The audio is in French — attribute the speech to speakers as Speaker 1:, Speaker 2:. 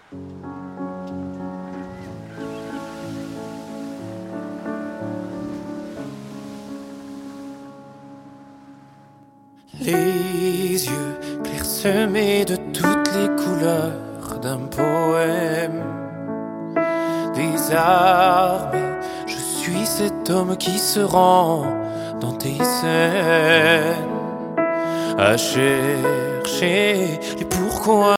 Speaker 1: Les yeux clairsemés de toutes les couleurs d'un poème désarmé, je suis cet homme qui se rend dans tes scènes à chercher les pourquoi.